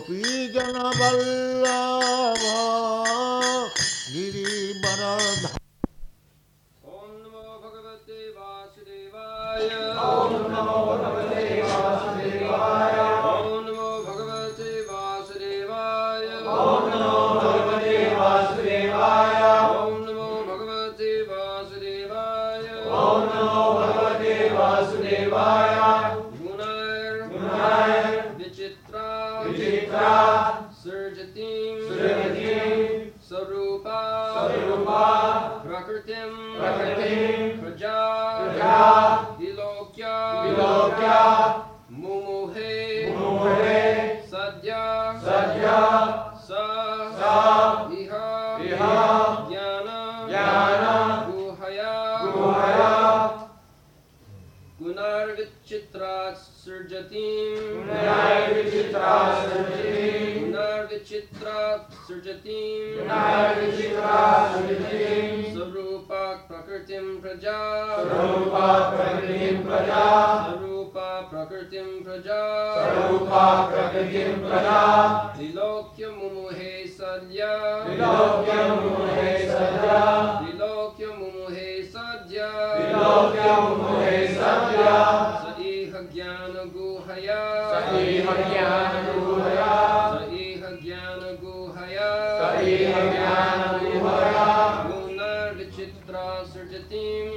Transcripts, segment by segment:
Gopi Jana Vallabha Girivaradha. Om Namo Bhagavate Vasudevaya. Om Namo Bhagavate Vasudevaya. Om Namo Bhagavate Vasudevaya. Om Namo Bhagavate Vasudevaya. Om Namo Bhagavate Vasudevaya. Om Namo Bhagavate Vasudevaya. Gunay Vichitra Vichitra Surjatim Sarupa Prakritim Praja Dilokya Mumuhe Sadya Sa Iha Jnana Guhaya Gunar Vichitra Surjatim Sarupa Prakritim Praja Dilokya Mumuhe Sadya Saiha Jnana Guhaya Gunar Vichitra Surjatim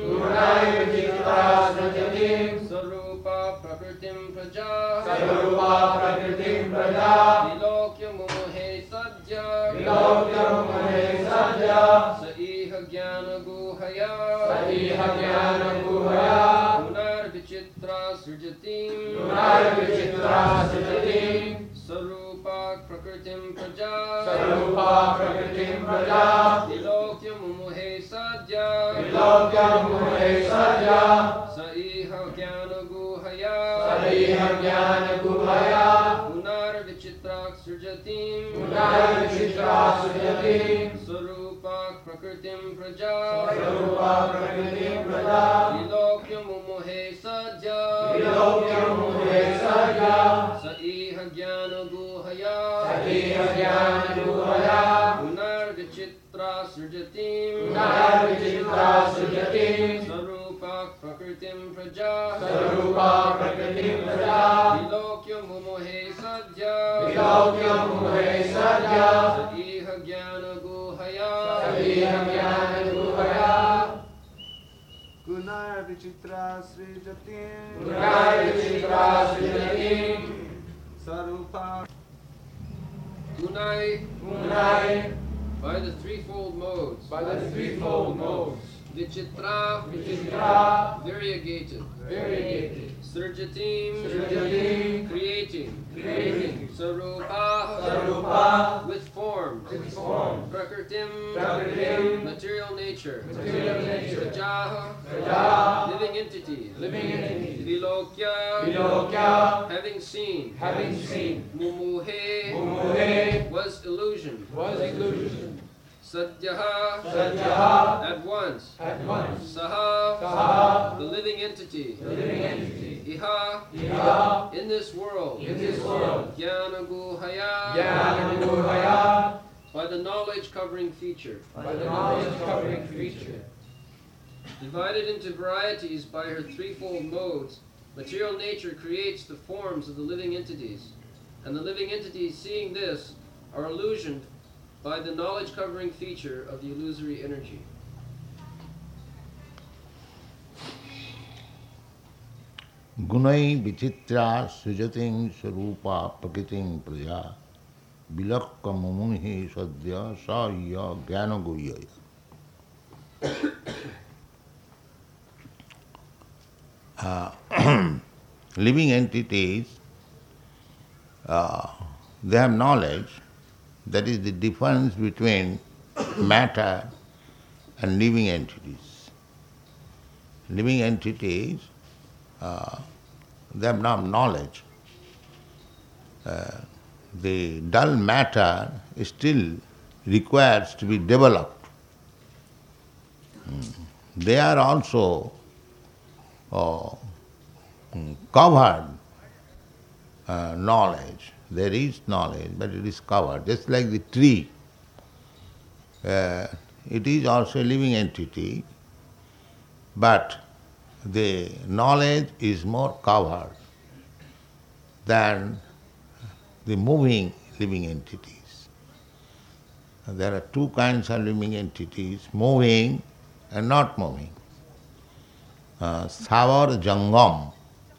Sarupa Prakritim Praja Dilokya Mumuhe Sadya Saiha Jnana Guhaya Gunar Vichitra Surjatim Sarupa Prakritim Praja Dilokya Mumuhe Sadya Saiha Jnana Guhaya Gunar Vichitra Surjatim Sarupa Prakritim Praja Dilokya Mumuhe Sadya Saiha Jnana Guhaya Gunar Vichitra Surjatim Sarupa Prakritim Praja Dilokya Mumuhe Sadya Saiha Jnana Guhaya Gunay Vichitra Srijatim Sarupa Gunai by the threefold modes. Vichitra variegated. Surjatim creating. Sarupa with forms. Prakritim material nature. Prajaha living entities. Vilokya having seen. Mumuhe was illusion. Sadyaha at once. Saha the living entity. Iha in this world. Jnana Guhaya by the knowledge covering feature. Divided into varieties by her threefold modes, material nature creates the forms of the living entities, and the living entities, seeing this, are illusioned by the knowledge covering feature of the illusory energy. Gunai Vichitra Sujating Sarupa Prakiting Praja Bilakka Mumuhi Sadya Saya Jnana Guhyaya. Living entities, they have knowledge. That is the difference between matter and living entities. Living entities, they have no knowledge. The dull matter still requires to be developed. They are also covered knowledge, there is knowledge, but it is covered. Just like the tree, it is also a living entity, but the knowledge is more covered than the moving living entities. There are two kinds of living entities, moving and not moving. Savar Jangam.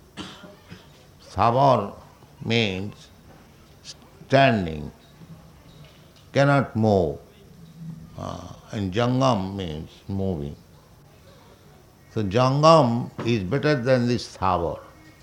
Savar means standing, cannot move, and Jangam means moving. So Jangam is better than this Savar.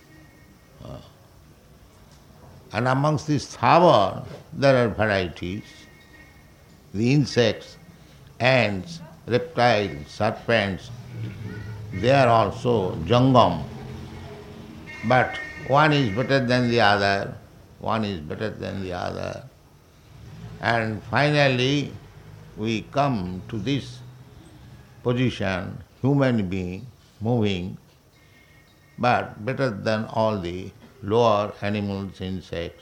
And amongst this Savar, there are varieties. The insects, ants, reptiles, serpents, they are also Jangam. But one is better than the other, one is better than the other. And finally, we come to this position, human being, moving, but better than all the lower animals, insects.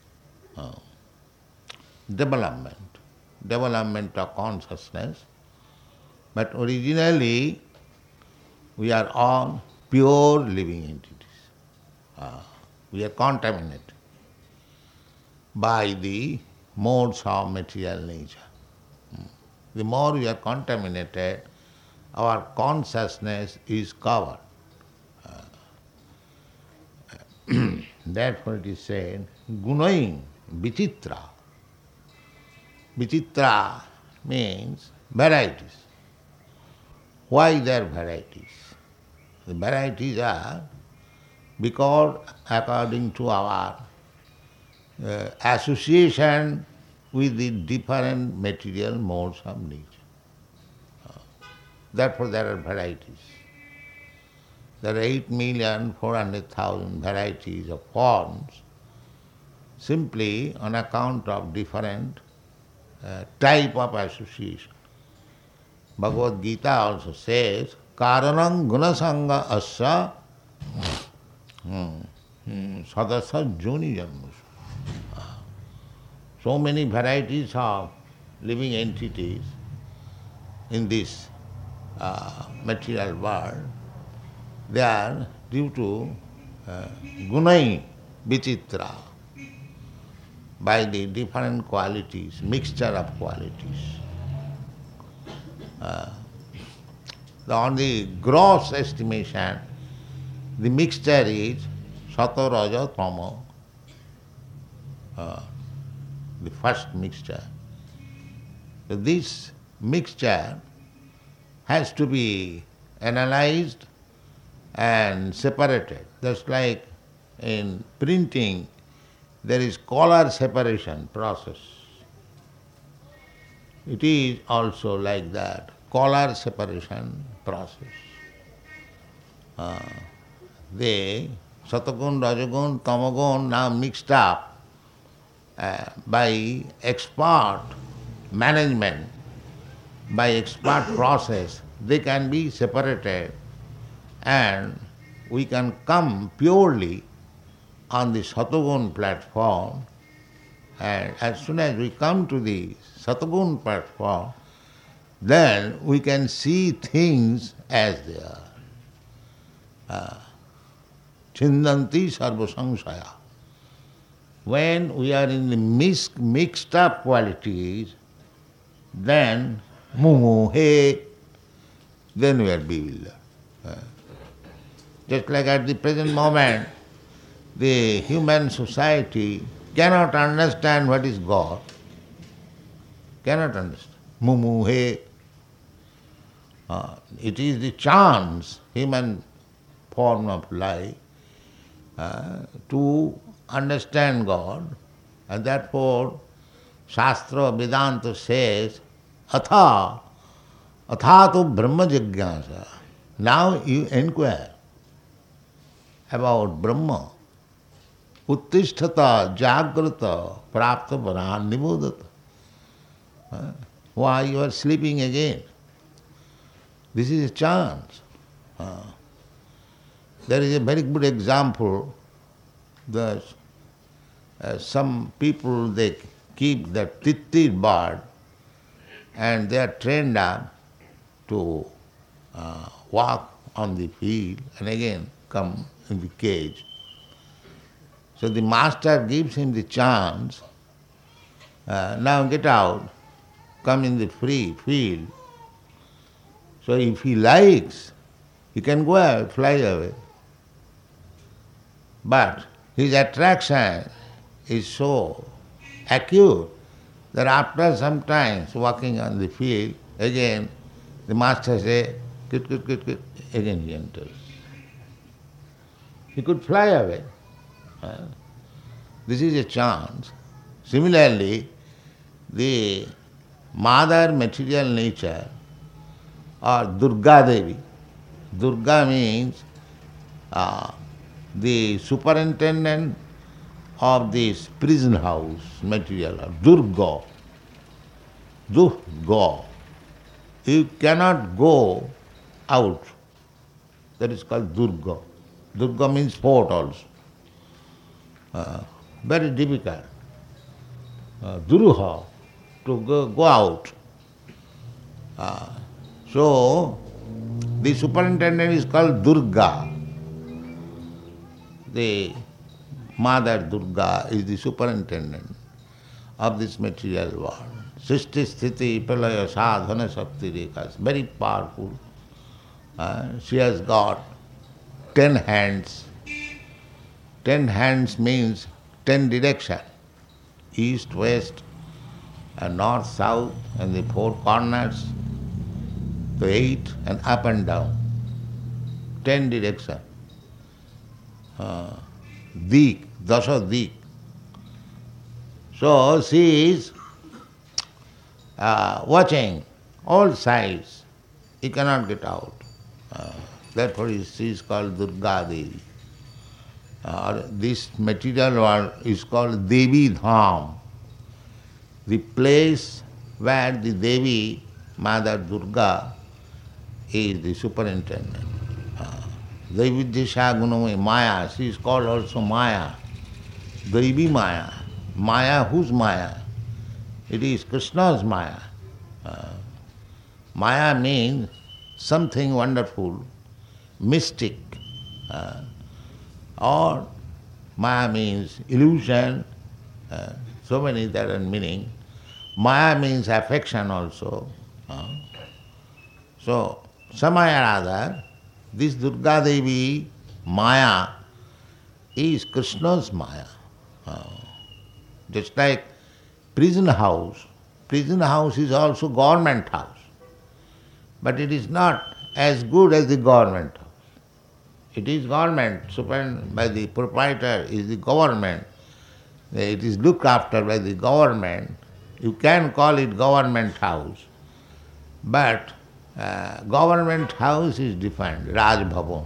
Development of consciousness. But originally, we are all pure living entities. We are contaminated by the modes of material nature. The more we are contaminated, our consciousness is covered. Therefore it is said, Gunain Vichitra. Vichitra means varieties. Why there are varieties? The varieties are because according to our association with the different material modes of nature. Therefore there are varieties. There are 8,400,000 varieties of forms simply on account of different type of association. Bhagavad Gita also says, Karanam gunasanga asya sadasa joni janmusu. So many varieties of living entities in this material world, they are due to gunai vichitra, by the different qualities, mixture of qualities. On the gross estimation, the mixture is sato, raja, tamo, the first mixture. So this mixture has to be analyzed and separated. Just like in printing, there is color separation process. It is also like that, color separation process. The Satagun, Rajagun, Tamagun now mixed up by expert management, by expert process, they can be separated and we can come purely on the Satagun platform, and as soon as we come to the Satagun platform, then we can see things as they are. Chindanti sarva samsaya. When we are in the mixed up qualities, then mumuhe, then we are bewildered. Just like at the present moment, the human society cannot understand what is God. Cannot understand. Mumuhe. It is the chance, human form of life, to understand God, and therefore Shastra Vedanta says, Atha tu Brahma Jigyasa. Now you inquire about Brahma. Uttisthata jagrata prapta varan nibodata. Why you are sleeping again? This is a chance. There is a very good example. some people, they keep the titir bird and they are trained up to walk on the field and again come in the cage. So the master gives him the chance, now get out, come in the free field. So if he likes, he can go away, fly away. But his attraction is so acute that after some time walking on the field, again the master says, kit, kit, kit, kit, again he enters. He could fly away. This is a chance. Similarly, the mother material nature or Durga Devi. Durga means the superintendent of this prison house material, Durga. Durga. You cannot go out. That is called Durga. Durga means fort also. Very difficult. Duruha, to go out. So, the superintendent is called Durga. The Mother Durga is the superintendent of this material world. Srishti Sthiti Pralaya Sadhana Shakti Rekas, very powerful. She has got 10 hands. 10 hands means 10 direction. East, west, and north, south, and the 4 corners, the 8, and up and down. 10 direction. Dik, Dasha Dik. So she is watching all sides. He cannot get out. Therefore she is called Durga Devi. This material world is called Devi Dham, the place where the Devi, Mother Durga, is the superintendent. Devi Disha Gunamai Maya, she is called also Maya. Devi Maya. Maya, whose Maya? It is Krishna's Maya. Maya means something wonderful, mystic. Or Maya means illusion, so many that are meaning. Maya means affection also. So, Samaya or other, this Durga Devi Maya is Krishna's Maya. Just like prison house. Prison house is also government house. But it is not as good as the government house. It is government, superintended by the proprietor is the government. It is looked after by the government. You can call it government house. But government house is different, Raj Bhavan.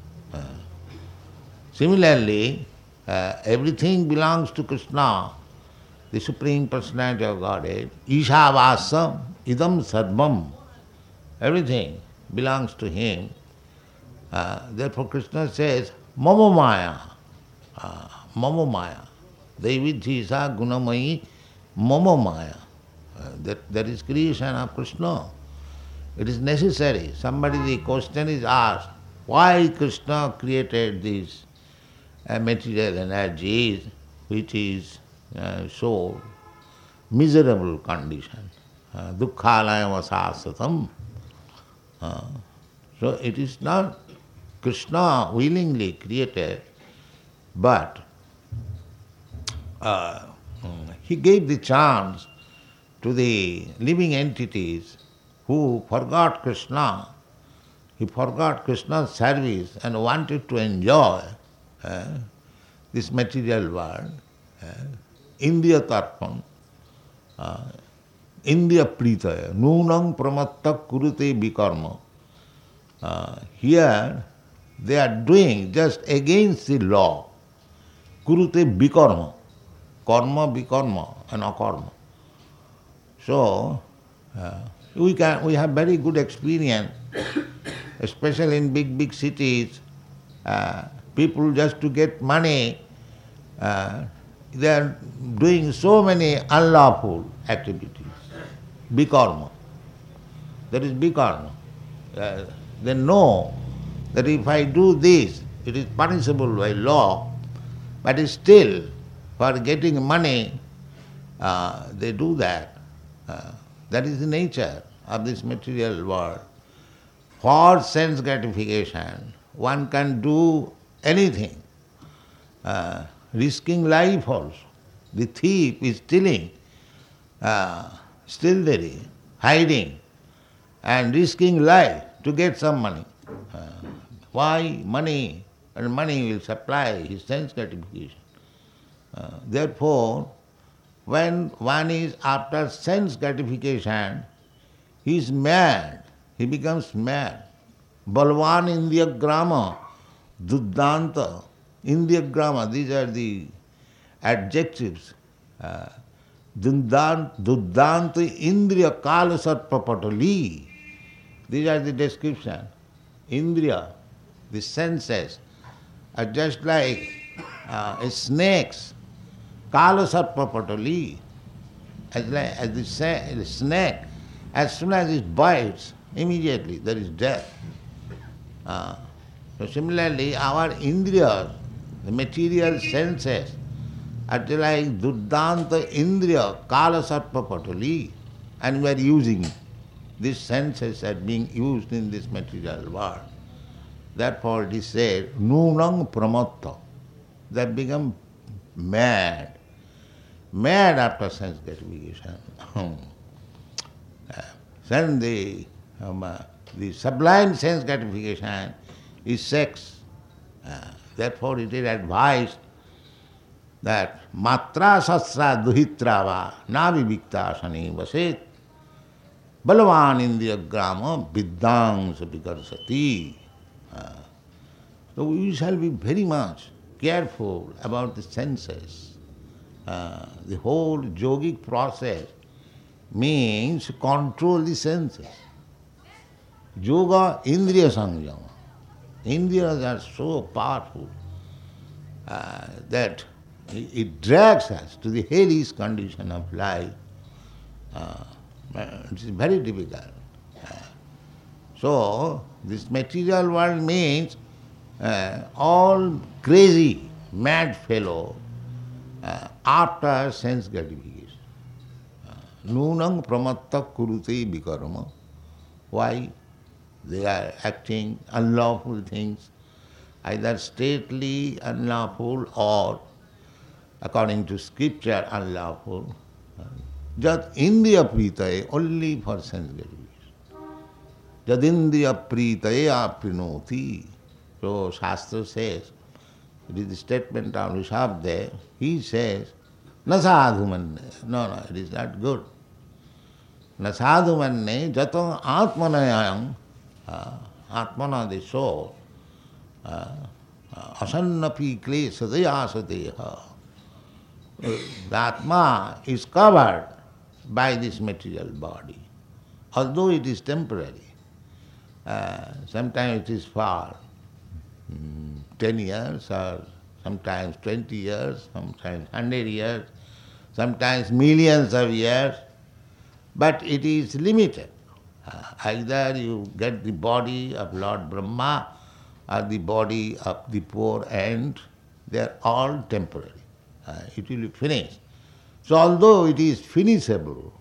Similarly, everything belongs to Krishna, the Supreme Personality of Godhead. Ishavasam idam sarvam. Everything belongs to Him. Therefore Krishna says, Mama Maya. Mama Maya. Devi Jisa Gunamayi Mama Maya. That is creation of Krishna. It is necessary. The question is asked, why Krishna created these material energies, which is so miserable condition. Dukkhalayam asasatam. So it is not Krishna willingly created, but He gave the chance to the living entities who forgot Krishna. He forgot Krishna's service and wanted to enjoy this material world. Indriya tarpan, Indriya pritaya, nunam pramatta kurute vikarma. Here they are doing just against the law. Kurute vikarma, karma, vikarma and akarma. So we have very good experience, especially in big cities. People just to get money, they are doing so many unlawful activities. Bikarma. That is bikarma. They know that if I do this, it is punishable by law, but still, for getting money, they do that. That is the nature of this material world. For sense gratification, one can do anything, risking life also. The thief is stealing, still there is, hiding, and risking life to get some money. Why? Money, and money will supply his sense gratification. Therefore, when one is after sense gratification, he is mad, he becomes mad. Balvan Indriya Grama, Duddanta, Indriya Grama, these are the adjectives. Duddanta Indriya Kala Sarpa Patali. These are the description. Indriya, the senses, are just like snakes. Kala Sarpa Patali. As the snake, as soon as it bites, immediately there is death. So similarly, our indriyas, the material senses, are like Duddanta Indriya Kala Sarpa Patali, and we are using it. These senses are being used in this material world. Therefore it is said, Nunang Pramatta. They become mad. Mad after sense gratification. Then the sublime sense gratification is sex. Therefore it is advised that matra sasra duhitrava na vivikta asani vaset balavan indriya grama viddang sapikarsati. So we shall be very much careful about the senses. The whole yogic process means control the senses. Yoga indriya sanjama. Indriyas are so powerful that it drags us to the hellish condition of life. It is very difficult. So, this material world means all crazy, mad fellow after sense gratification. Nunang pramatta kurute vikarma. Why? They are acting unlawful things, either stately unlawful or, according to scripture, unlawful. Jat indriya pritaye, only for sense gratification. Jad indriya pritaye aprinoti. So Shastra says, it is the statement of Rishabdev, he says, na sadhu manne. No, it is not good. Na sadhu manne jato atmanayam, atmana, the soul, asannapi klesha sadeha. The Atma is covered by this material body, although it is temporary. Sometimes it is for 10 years, or sometimes 20 years, sometimes 100 years, sometimes millions of years, but it is limited. Either you get the body of Lord Brahma or the body of the poor ant, they are all temporary. It will be finished. So although it is finishable,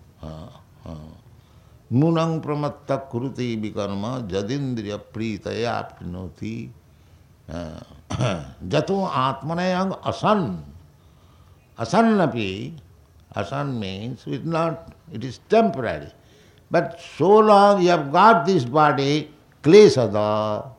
Nunang pramatta kuruti vikarma jadindriya pritaya aprinoti jato atmanayang asan. Asannapi, asan means it is temporary. But so long you have got this body, klesada,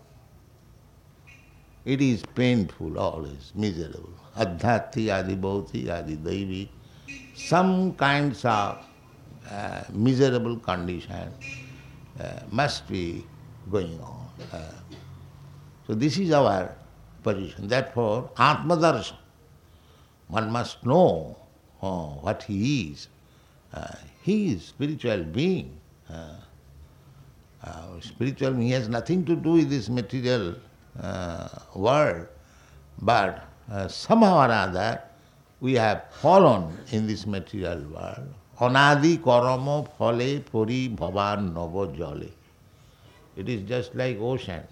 it is painful always, miserable. Adhyati, adi bhauti, adi daivi, some kinds of miserable condition must be going on. So this is our position. Therefore, Atmadarshan, one must know what he is. He is spiritual being. Spiritual being has nothing to do with this material world, but somehow or other we have fallen in this material world. Anadi karama phale puri bhavan nava jale. It is just like ocean.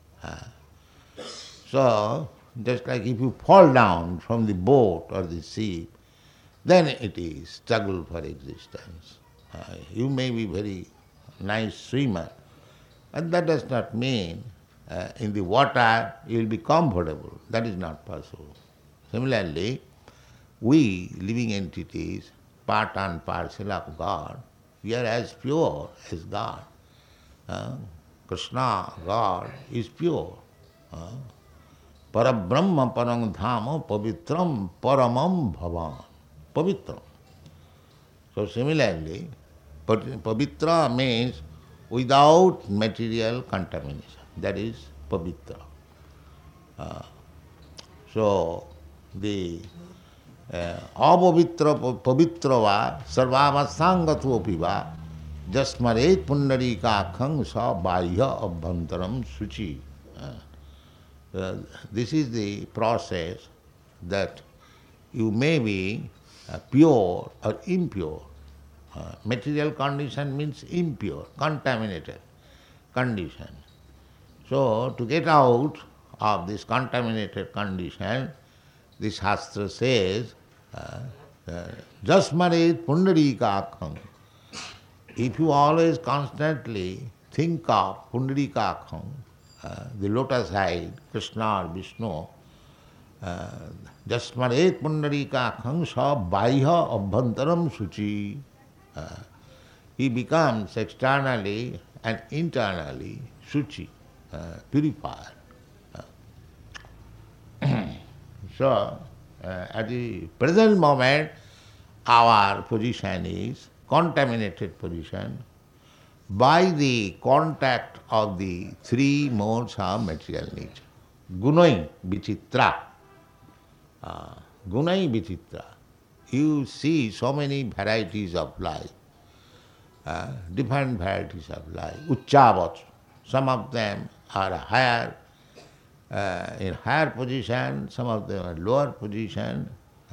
So, just like if you fall down from the boat or the ship, then it is struggle for existence. You may be very nice swimmer, but that does not mean in the water you will be comfortable. That is not possible. Similarly, we living entities, part and parcel of God, we are as pure as God. Krishna, God, is pure. Parabrahma parang dhama pavitram paramam bhavan. Pavitra. So similarly, pavitra means without material contamination. That is pavitra. So the apavitra pavitrava sarvavasangatu va jasmaret pundarikakhang sa bahya abhantaram suchi. This is the process that you may be pure or impure. Material condition means impure, contaminated condition. So, to get out of this contaminated condition, the Shastra says, Jasmaret pundarikakham. If you always constantly think of pundarikakham, the lotus eyed Krishna or Vishnu, Jasmaret pundarikakham sa bahya abhantaram suchi. He becomes externally and internally suchi, purified. So, at the present moment, our position is contaminated position by the contact of the three modes of material nature. Gunai vichitra. Gunai vichitra. You see so many varieties of life, different varieties of life. Uchchavat. Some of them are higher, in higher position, some of them are lower position.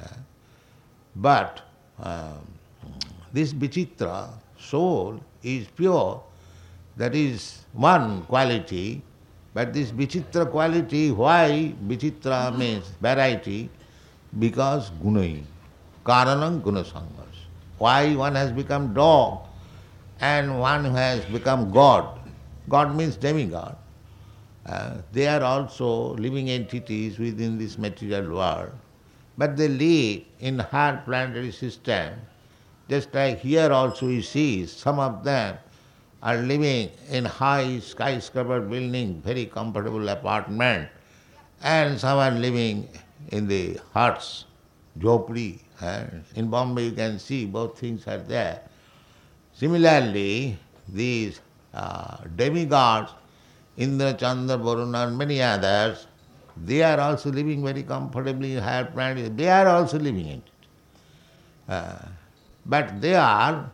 But this vichitra, soul, is pure. That is one quality. But this vichitra quality, why vichitra means variety? Because gunai, karanam gunasangas. Why one has become dog and one has become God? God means demigod. They are also living entities within this material world, but they live in higher planetary system. Just like here also you see, some of them are living in high skyscraper building, very comfortable apartment, and some are living in the huts, jhopri. In Bombay you can see both things are there. Similarly, these demigods, Indra, Chandra, Varuna and many others, they are also living very comfortably in higher planets. They are also living in it. But they are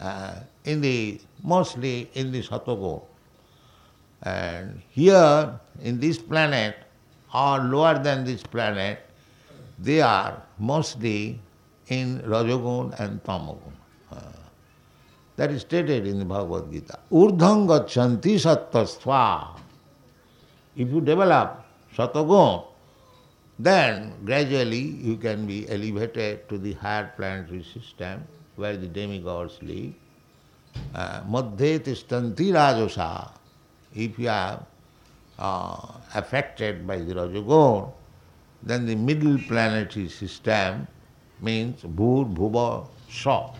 mostly in the Satago. And here, in this planet, or lower than this planet, they are mostly in Rajagun and Tamagun. That is stated in the Bhagavad Gita. Urdham gachanti sattvastva. If you develop Satagun, then gradually you can be elevated to the higher planetary system where the demigods live. Madhye tishtanti rajosa. If you are affected by the Rajagun, then the middle planetary system means Bhur Bhuva Sa.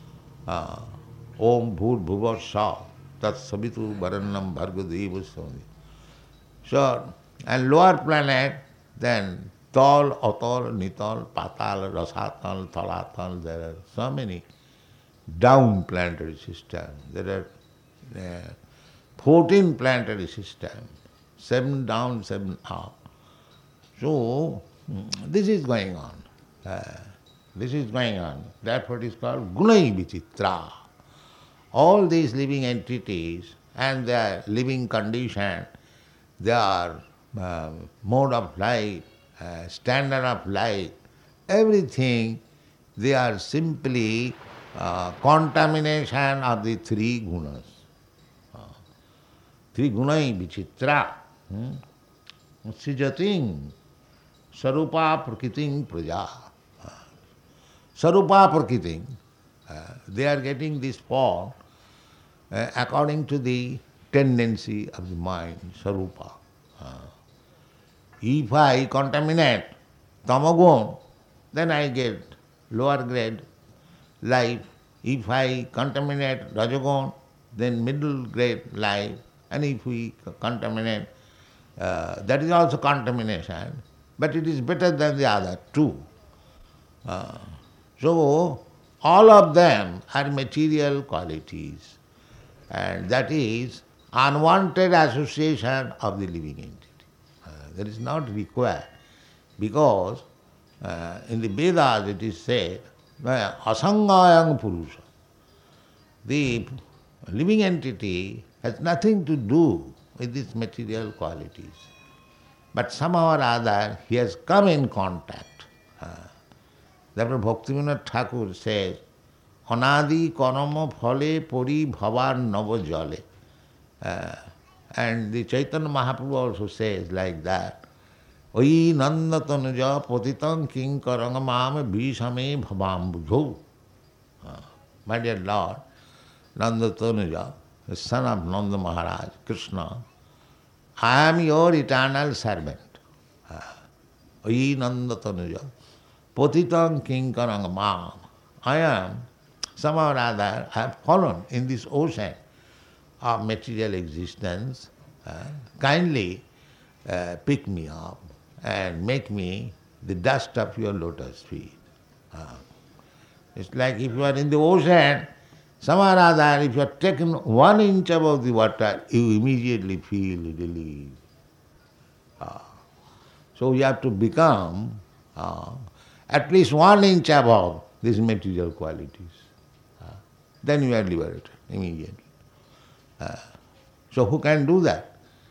Om Bhur Bhuva Sa. Tat Sabitu Varannam Bhargadeva Swami. So, and lower planet, then Tal, Atal, Nital, Patal, Rasatal, Talatal, there are so many down planetary systems. There are 14 planetary systems, 7 down, 7 up. So, this is going on. This is going on. Therefore it is called Gunai Vichitra. All these living entities and their living condition, their mode of life, standard of life, everything, they are simply contamination of the three gunas. Three gunai vichitra. Sijating sarupa prakriting praja. Sarupa prakriting. They are getting this form according to the tendency of the mind, sarupa. If I contaminate tamagun, then I get lower grade life. If I contaminate rajagun, then middle grade life. And if we contaminate, that is also contamination, but it is better than the other two. So, all of them are material qualities, and that is unwanted association of the living entity. That is not required, because in the Vedas it is said, asangayang purusha. The living entity has nothing to do with these material qualities, but somehow or other he has come in contact. Therefore Bhaktivinoda Thakur says, Anadi karama phale pori bhavar nava jale. And the Chaitanya Mahaprabhu also says like that, Oi nanda tanuja patitam kinkaranga mame bhishame bhavambujho. My dear Lord, Nanda Tanuja, the son of Nanda Maharaj, Krishna, I am your eternal servant. Oi nanda tanuja patitam kinkaranga mame. I am, somehow or other, I have fallen in this ocean of material existence. Kindly pick me up and make me the dust of your lotus feet. It's like if you are in the ocean, somehow or other, if you are taken 1 inch above the water, you immediately feel relief. So you have to become at least 1 inch above these material qualities. Then you are liberated immediately. So who can do that?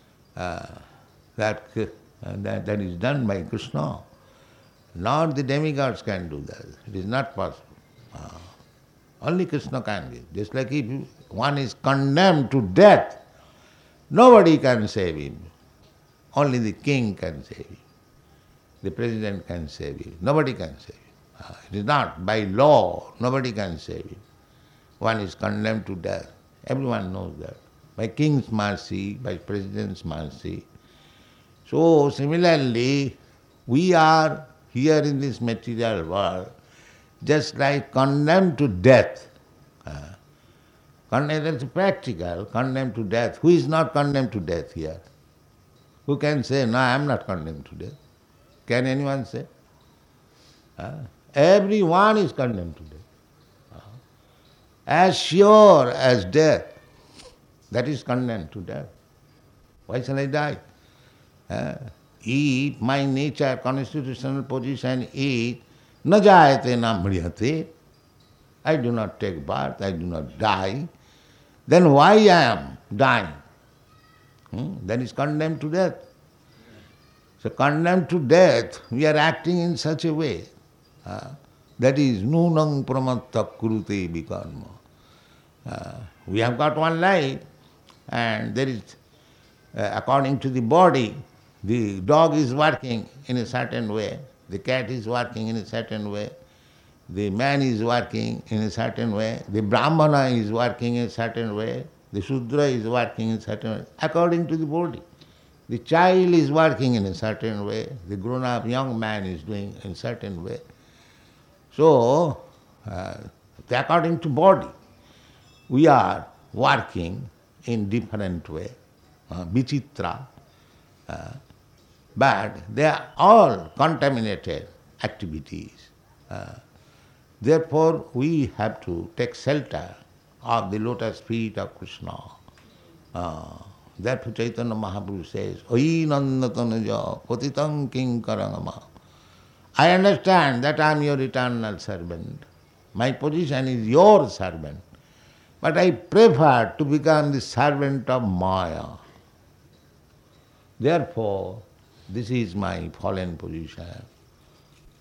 That is done by Krishna. Not the demigods can do that. It is not possible. Only Krishna can do it. Just like if one is condemned to death, nobody can save him. Only the king can save him. The president can save him. Nobody can save him. It is not by law. Nobody can save him. One is condemned to death. Everyone knows that. By king's mercy, by president's mercy. So similarly, we are here in this material world just like condemned to death. That's practical, condemned to death. Who is not condemned to death here? Who can say, no, I am not condemned to death? Can anyone say? Everyone is condemned to death. As sure as death, that is condemned to death. Why shall I die? If my nature, constitutional position is na jayate na mriyate, I do not take birth, I do not die, then why I am dying? Then is condemned to death. So condemned to death, we are acting in such a way. That is nunang pramatta kurute vikarma. We have got one life, and there is, according to the body, the dog is working in a certain way, the cat is working in a certain way, the man is working in a certain way, the brahmana is working in a certain way, the Shudra is working in a certain way, according to the body. The child is working in a certain way, the grown-up young man is doing in a certain way. So, according to body, we are working in different way, vichitra, but they are all contaminated activities. Therefore, we have to take shelter of the lotus feet of Krishna. Therefore Chaitanya Mahaprabhu says, Oi nandatanuja patitam kinkarangama. I understand that I am your eternal servant. My position is your servant. But I prefer to become the servant of Maya. Therefore, this is my fallen position.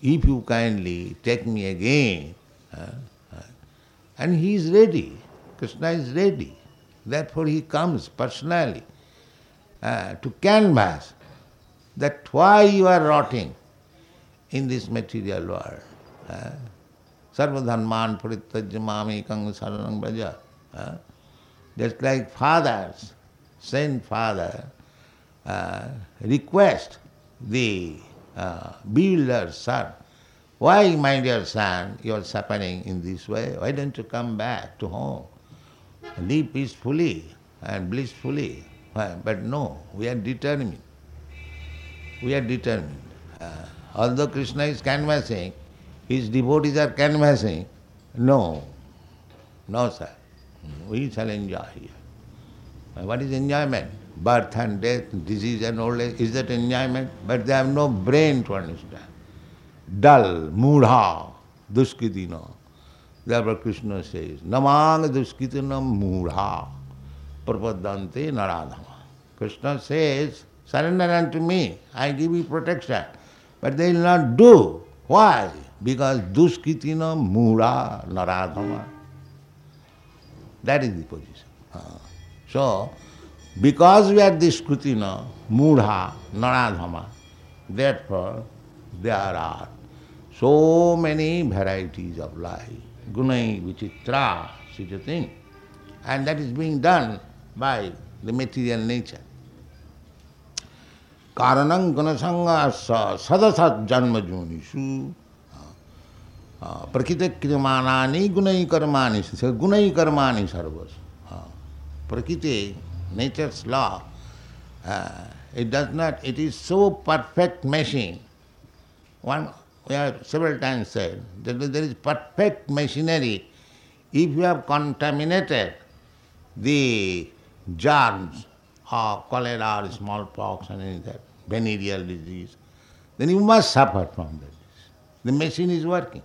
if you kindly take me again, and he is ready, Krishna is ready. Therefore he comes personally to canvass that why you are rotting in this material world. Sarvadharman parityajya mamekam saranam braja. Just like fathers, saint father, request the builder's son, why, my dear son, you are suffering in this way? Why don't you come back to home? Live peacefully and blissfully. But no, we are determined. We are determined. Although Krishna is canvassing, his devotees are canvassing. No, no sir, we shall enjoy here. What is enjoyment? Birth and death, disease and old age, is that enjoyment? But they have no brain to understand. Dull, moodha, duskitina. Therefore Krishna says, namang duskitina moodha prapadante naradhama. Krishna says, surrender unto me, I give you protection. But they will not do. Why? Because duskitina moodha naradhama. That is the position. So, because we are duskitina moodha naradhama, therefore there are so many varieties of life. Gunai vichitra, such a thing. And that is being done by the material nature. Karanam gunasanga sadasat janma jonishu prakita kriyamanani gunai karmani sarvas. Prakriti, nature's law, it is so perfect machine. We have several times said that there is perfect machinery. If you have contaminated the germs of cholera or smallpox and any that venereal disease, then you must suffer from that. The machine is working.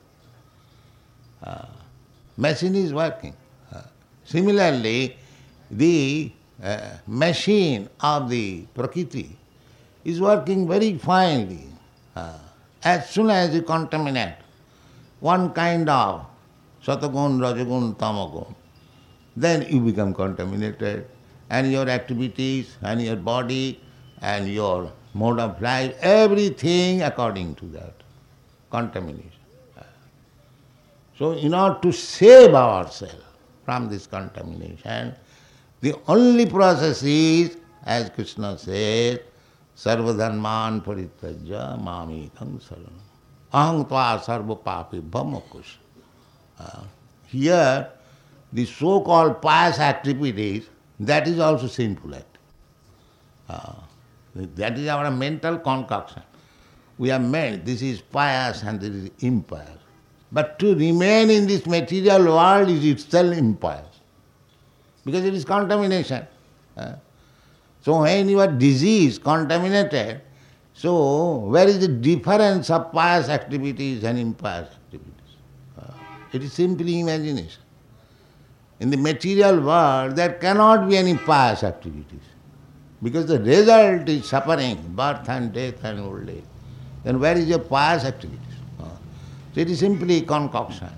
Machine is working. Similarly, the machine of the Prakriti is working very finely. As soon as you contaminate one kind of satagun, rajagun, tamagun, then you become contaminated, and your activities and your body and your mode of life, everything according to that contamination. So in order to save ourselves from this contamination, the only process is, as Krishna says, sarvadharman parityajya mamekam saranam aham tva sarva papibham moksha. Here, the so-called pious activities, that is also sinful act. That is our mental concoction. We are made, this is pious and this is impious. But to remain in this material world is itself impious, because it is contamination. So when you are diseased, contaminated, so where is the difference of pious activities and impious activities? It is simply imagination. In the material world, there cannot be any pious activities, because the result is suffering, birth and death and old age. Then where is your pious activities? So it is simply concoction.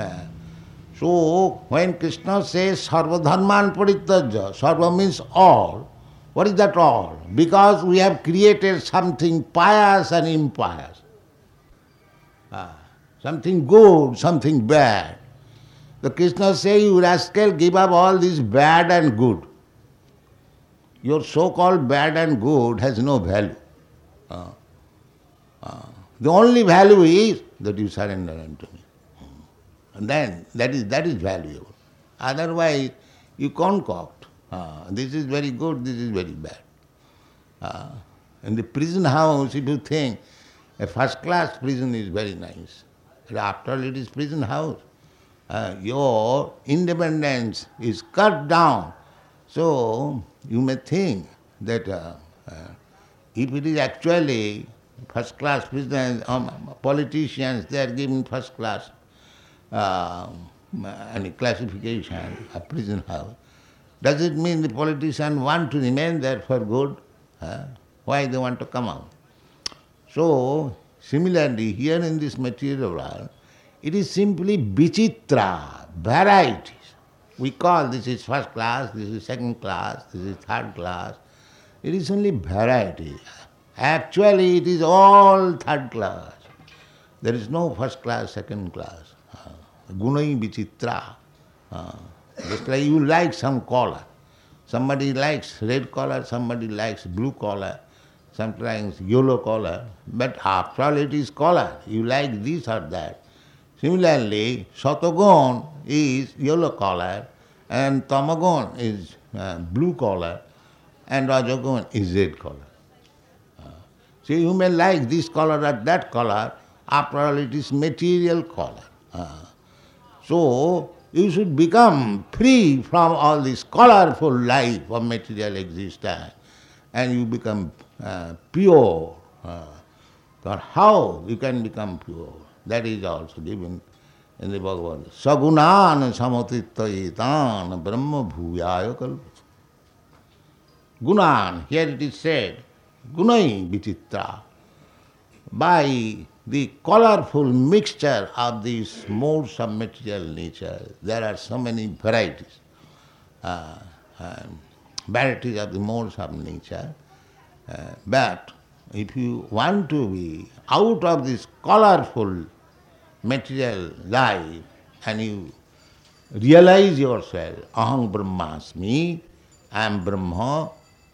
So when Krishna says sarvadharman parityajya, sarva means all. What is that all? Because we have created something pious and impious. Something good, something bad. The Krishna says, you rascal, give up all this bad and good. Your so-called bad and good has no value. The only value is that you surrender unto me. And then that is valuable. Otherwise, you concoct. This is very good, this is very bad. In the prison house, if you think a first-class prison is very nice, but after all, it is prison house. Your independence is cut down. So you may think that if it is actually first-class prison, politicians, they are given first-class classification of prison house. Does it mean the politicians want to remain there for good? Why they want to come out? So Similarly, here in this material world, it is simply vichitra, varieties. We call this is first class, this is second class, this is third class. It is only variety. Actually, it is all third class. There is no first class, second class. Gunai vichitra. Just like you like some color. Somebody likes red color, somebody likes blue color, sometimes yellow color. But after all, it is color. You like this or that. Similarly, Satagun is yellow color, and Tamagun is blue color, and Rajagun is red color. So you may like this color or that color, after all it is material color. So you should become free from all this colorful life of material existence, and you become pure. But how you can become pure? That is also given in the Bhagavad. Sagunan samatittayetan brahma bhuyaya kalpata. Gunan, here it is said, gunai vichitra. By the colorful mixture of these modes of material nature, there are so many varieties. Varieties of the modes of nature. But if you want to be out of this colorful material life and you realize yourself, aham brahmasmi, I am Brahma,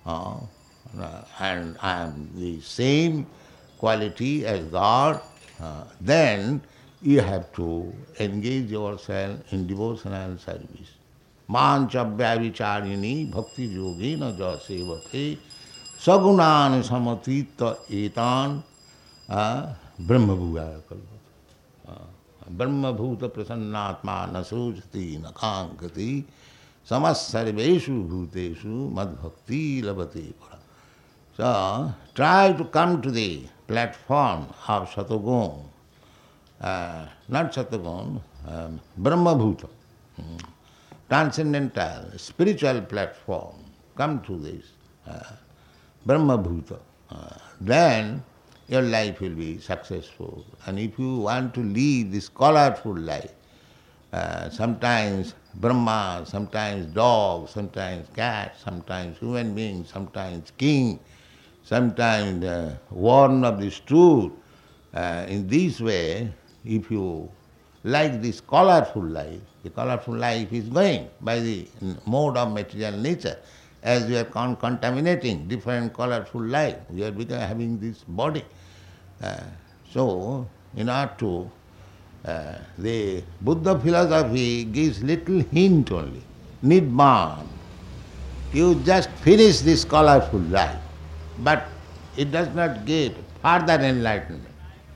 and I am the same quality as God, then you have to engage yourself in devotional service. Mancha vyavicharini bhakti yogena ja sevate sagunan samatita etan brahma bhuyaya kalpata. Brahma bhuta prasannatma nasujati nakankati samas sarveshu bhuteshu mad bhakti labate para. So try to come to the platform of Satagun, not Satagun, Brahma bhuta, transcendental, spiritual platform. Come to this Brahma bhuta. Then your life will be successful. And if you want to lead this colorful life, sometimes Brahma, sometimes dog, sometimes cat, sometimes human being, sometimes king, sometimes worn of this truth. In this way, if you like this colorful life, the colorful life is going by the mode of material nature. As we are contaminating different colorful life, we are having this body. So, in order to, the Buddha philosophy gives little hint only. Nibbana. You just finish this colorful life, but it does not give further enlightenment.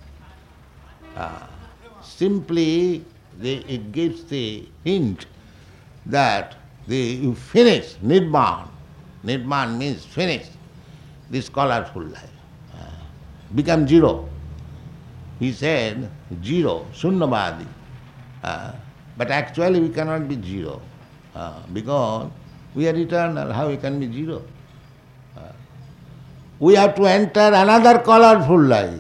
Simply, it gives the hint that you finish Nibbana. Nibbana means finish this colorful life. Become zero. He said zero, sunnavadi. But actually we cannot be zero because we are eternal. How we can be zero? We have to enter another colorful life.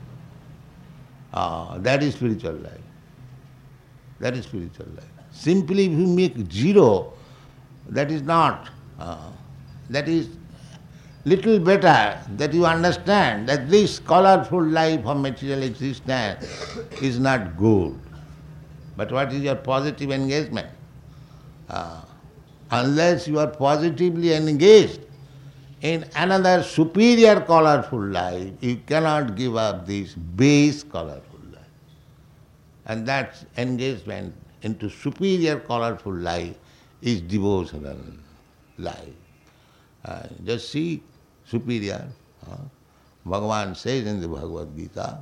That is spiritual life. That is spiritual life. Simply if you make zero, that is not. That is little better that you understand that this colorful life of material existence is not good. But what is your positive engagement? Unless you are positively engaged in another superior colorful life, you cannot give up this base colorful life. And that engagement into superior colorful life is devotional life. Just see superior. Bhagavan says in the Bhagavad Gita,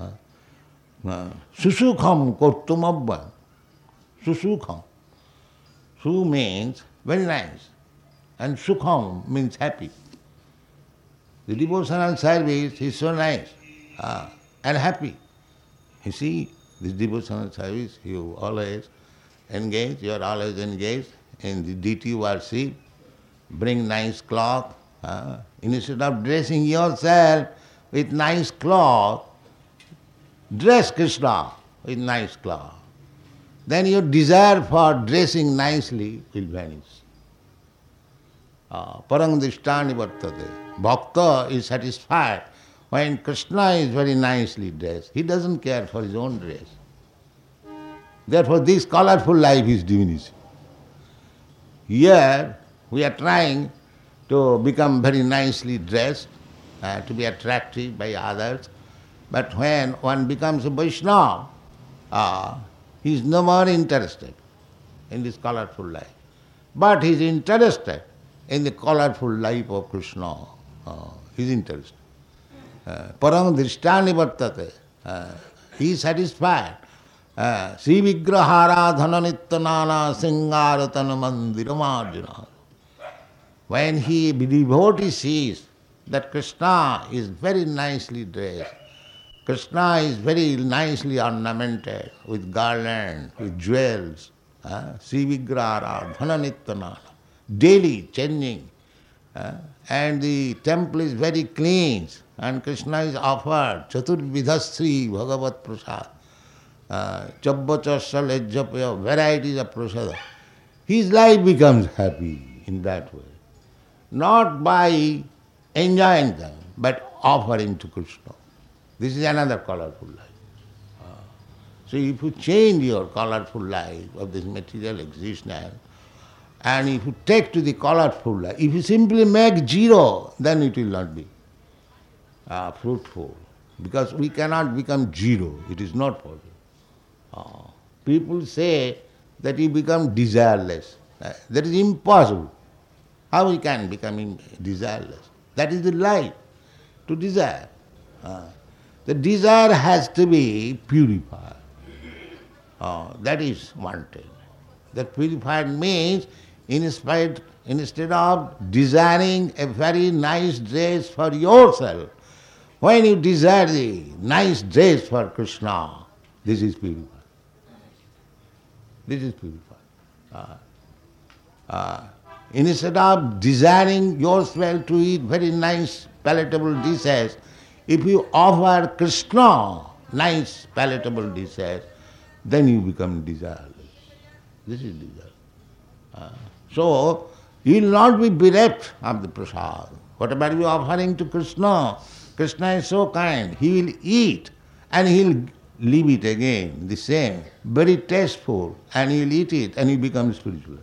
Susukham kortumabba. Susukham. Su means very nice, and sukham means happy. The devotional service is so nice and happy. You see, this devotional service, you always engage, you are always engaged in the deity worship, bring nice cloth. Instead of dressing yourself with nice cloth, dress Krishna with nice cloth. Then your desire for dressing nicely will vanish. Parang drishtani vartate. Bhakta is satisfied when Krishna is very nicely dressed. He doesn't care for his own dress. Therefore this colorful life is diminishing. Here we are trying to become very nicely dressed, to be attractive by others. But when one becomes a Vaishnava, he is no more interested in this colorful life. But he is interested in the colorful life of Krishna. He is interested. Parang drishtani vartate. He is satisfied. Sri Vigrahara dhananittanana singaratana mandiramarjuna. When the devotee sees that Krishna is very nicely dressed, Krishna is very nicely ornamented with garland, with jewels, Sri Vigrahara dhananittanana, daily changing, and the temple is very clean, and Krishna is offered chaturvidhasri bhagavat prasad, chabbachasya lejjapaya, varieties of prasada. His life becomes happy in that way. Not by enjoying them, but offering to Krishna. This is another colorful life. So if you change your colorful life of this material existence, and if you take to the colorful life, if you simply make zero, then it will not be fruitful. Because we cannot become zero. It is not possible. People say that you become desireless. That is impossible. How we can become desireless? That is the life, to desire. The desire has to be purified. That is wanted. That purified means instead of desiring a very nice dress for yourself, when you desire the nice dress for Krishna, this is purified. This is purified. Instead of desiring yourself to eat very nice palatable dishes, if you offer Krishna nice palatable dishes, then you become desireless. This is desire. So, you will not be bereft of the prasad. Whatever you are offering to Krishna, Krishna is so kind, he will eat and he will leave it again, the same, very tasteful, and he will eat it and he becomes spiritualized.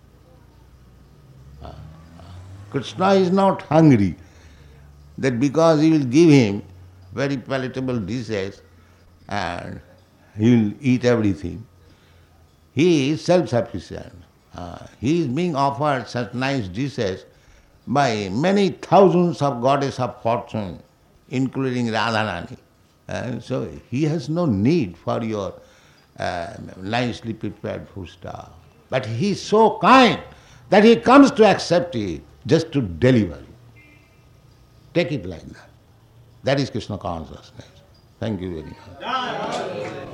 Krishna is not hungry, that because he will give him very palatable dishes and he will eat everything. He is self-sufficient. He is being offered such nice dishes by many thousands of goddesses of fortune, including Radharani. So he has no need for your nicely prepared food stuff. But he is so kind that he comes to accept it just to deliver it. Take it like that. That is Krishna consciousness. Thank you very much.